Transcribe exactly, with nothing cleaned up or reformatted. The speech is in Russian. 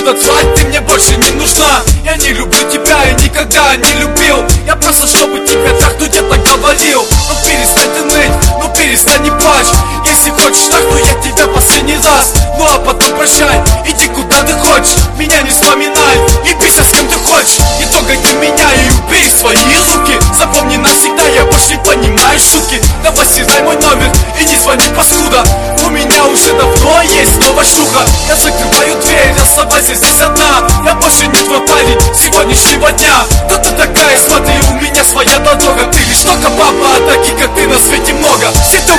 назвать, ты мне больше не нужна. Я не люблю тебя и никогда не любил. Я просто, чтобы тебя трахнуть, это говорил. Ну перестань ты ныть, ну перестань не плачь. Если хочешь так, то я тебя последний раз. Ну а потом прощай, иди куда ты хочешь. Меня не вспоминай, и бейся с кем ты хочешь. Не трогай ты меня и убей свои руки. Запомни навсегда, я больше не понимаю шутки. Давай съездай мой номер и не звони, паскуда. У меня уже давно есть новая шлюха. Я закрываю дверь, оставайся здесь одна. Я больше не твой парень сегодняшнего дня. Кто ты такая, смотри, у меня своя дорога. Ты лишь только баба, а таких как ты на свете много. Все